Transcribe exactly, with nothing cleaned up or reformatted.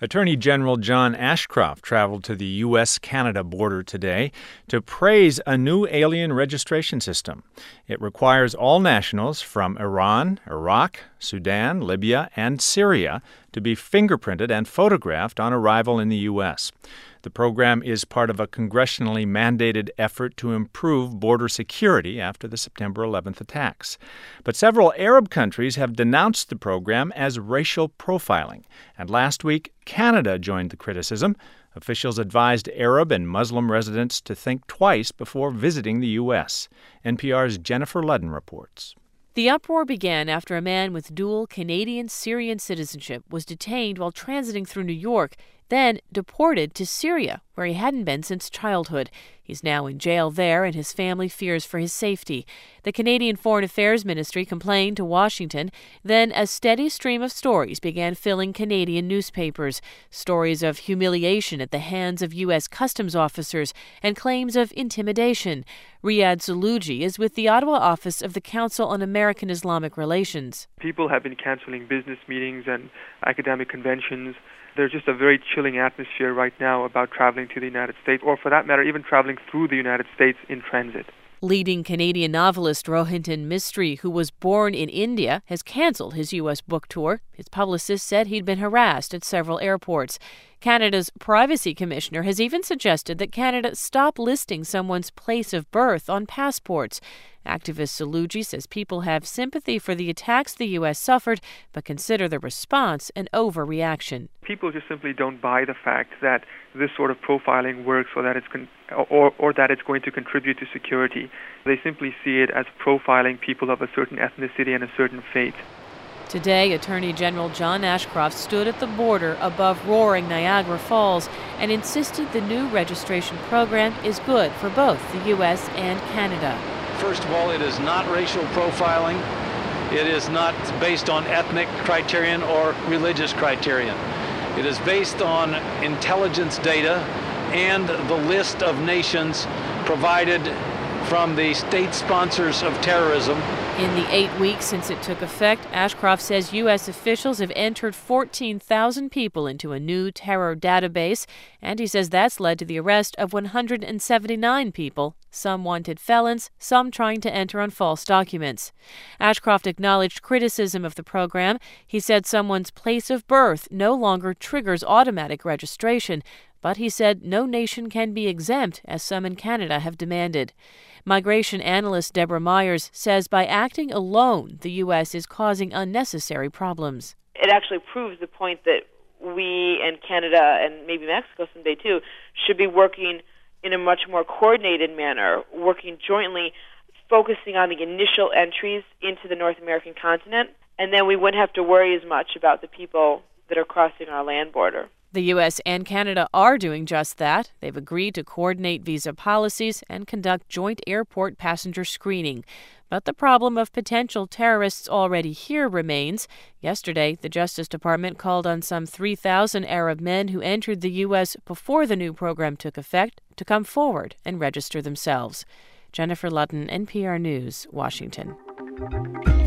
Attorney General John Ashcroft traveled to the U S Canada border today to praise a new alien registration system. It requires all nationals from Iran, Iraq, Sudan, Libya, and Syria to be fingerprinted and photographed on arrival in the U S. The program is part of a congressionally mandated effort to improve border security after the September eleventh attacks. But several Arab countries have denounced the program as racial profiling. And last week, Canada joined the criticism. Officials advised Arab and Muslim residents to think twice before visiting the U S. N P R's Jennifer Ludden reports. The uproar began after a man with dual Canadian-Syrian citizenship was detained while transiting through New York, then deported to Syria, where he hadn't been since childhood. He's now in jail there, and his family fears for his safety. The Canadian Foreign Affairs Ministry complained to Washington. Then a steady stream of stories began filling Canadian newspapers. Stories of humiliation at the hands of U S customs officers and claims of intimidation. Riyad Saluji is with the Ottawa office of the Council on American Islamic Relations. People have been canceling business meetings and academic conventions. There's just a very chilling atmosphere right now about traveling to the United States, or for that matter, even traveling through the United States in transit. Leading Canadian novelist Rohinton Mistry, who was born in India, has canceled his U S book tour. His publicist said he'd been harassed at several airports. Canada's Privacy Commissioner has even suggested that Canada stop listing someone's place of birth on passports. Activist Saluji says people have sympathy for the attacks the U S suffered, but consider the response an overreaction. People just simply don't buy the fact that this sort of profiling works or that it's con- or, or that it's going to contribute to security. They simply see it as profiling people of a certain ethnicity and a certain faith. Today, Attorney General John Ashcroft stood at the border above roaring Niagara Falls and insisted the new registration program is good for both the U S and Canada. First of all, it is not racial profiling. It is not based on ethnic criterion or religious criterion. It is based on intelligence data and the list of nations provided from the state sponsors of terrorism. In the eight weeks since it took effect, Ashcroft says U S officials have entered fourteen thousand people into a new terror database, and he says that's led to the arrest of one hundred seventy-nine people, some wanted felons, some trying to enter on false documents. Ashcroft acknowledged criticism of the program. He said someone's place of birth no longer triggers automatic registration, but he said no nation can be exempt, as some in Canada have demanded. Migration analyst Deborah Myers says by acting alone, the U S is causing unnecessary problems. It actually proves the point that we and Canada and maybe Mexico someday too should be working in a much more coordinated manner, working jointly, focusing on the initial entries into the North American continent, and then we wouldn't have to worry as much about the people that are crossing our land border. The U S and Canada are doing just that. They've agreed to coordinate visa policies and conduct joint airport passenger screening. But the problem of potential terrorists already here remains. Yesterday, the Justice Department called on some three thousand Arab men who entered the U S before the new program took effect to come forward and register themselves. Jennifer Ludden, N P R News, Washington.